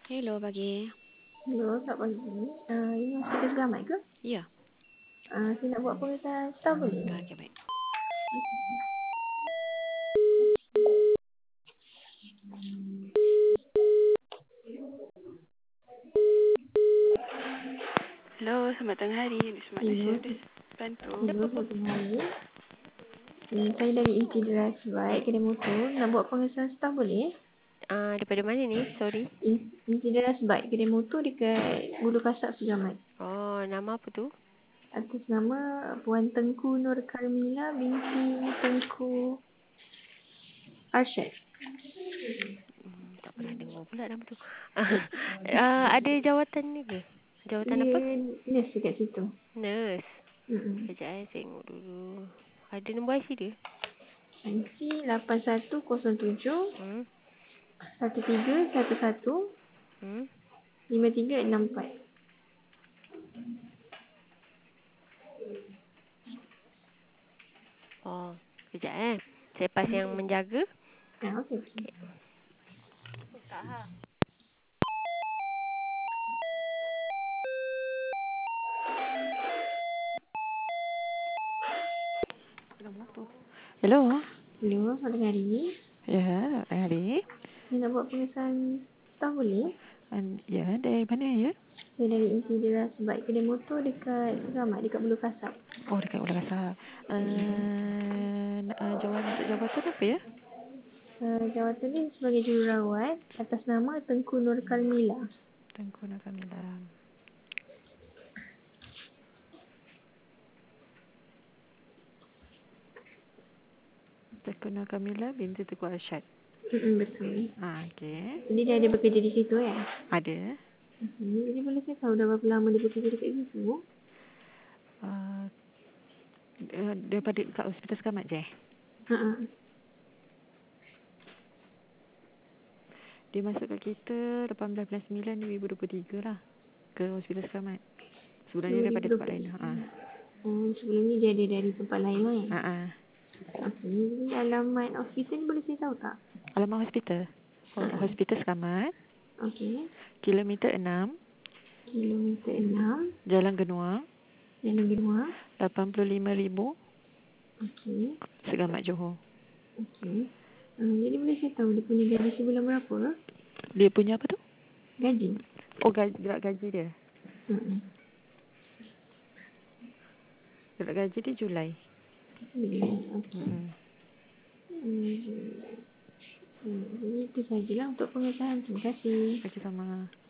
Hello pagi. Hello, selamat pagi. Ini hospital selamat ke? Ya. Saya nak buat pemeriksaan staf boleh? Okey, baik. Hello, selamat tengah hari. Di mana Hello, saya boleh bantu? hello, selamat hari. Saya dari Insideras Bike, kedai motor. Nak buat pemeriksaan staf boleh? Daripada mana ni? Sorry. Insideras Bike, kedai motor dekat Bulu Kasap Segamat. Oh, nama apa tu? Atas nama Puan Tengku Nur Karmila binti Tengku Arsyad. Tak pernah dengar pula nama tu. Ada jawatan ni ke? Jawatan Dia apa? nurse dekat situ. Nurse. Mm-mm. Sekejap saya tengok dulu. Ada nombor IC dia? IC 8107 Hmm? 1311 Hmm? 5364. Oh, sekejap. Saya pas yang menjaga. Okey. Tak ha. Hello. Hello, selamat hari. Ya, hari. Saya nak buat pemeriksaan staf boleh? Ya, dari mana ya? Saya dari Insideras Bike kedai motor dekat Segamat, dekat Bulu Kasap. Oh, dekat Ulang Kasar. Untuk jawatan apa ya? Jawatan ni sebagai jururawat atas nama Tengku Nur Karmila. Tengku Nakamila. Tengku Nakamila binti Tengku Arsyad. Betul. Okey. Jadi dia ada bekerja di situ ya? Ada. Jadi boleh saya tahu dah berapa lama dia bekerja dekat situ? Uh, daripada kat hospital Sekamat je. Ha. Dia masuk kat kita 18 bulan 9 2023 lah. Ke hospital Sekamat. Sebulan ni daripada tempat lain. Sebelum ni dia ada dari tempat lain kan? Okey, jadi alamat hospital ni boleh saya tahu tak? Alamat hospital. Hospital Sekamat. Okey. Kilometer 6. Kilometer 6. Jalan Genuang. Jalan Benua. 85,000. Okey. Segamat Johor. Okey. Jadi boleh saya tahu dia punya gaji sebulan berapa? Dia punya apa tu? Gaji. Oh, gaji dia. Hmm. Gaji dia Julai. Okey. Jadi itu sajalah untuk pengetahuan. Terima kasih. Gaji sama.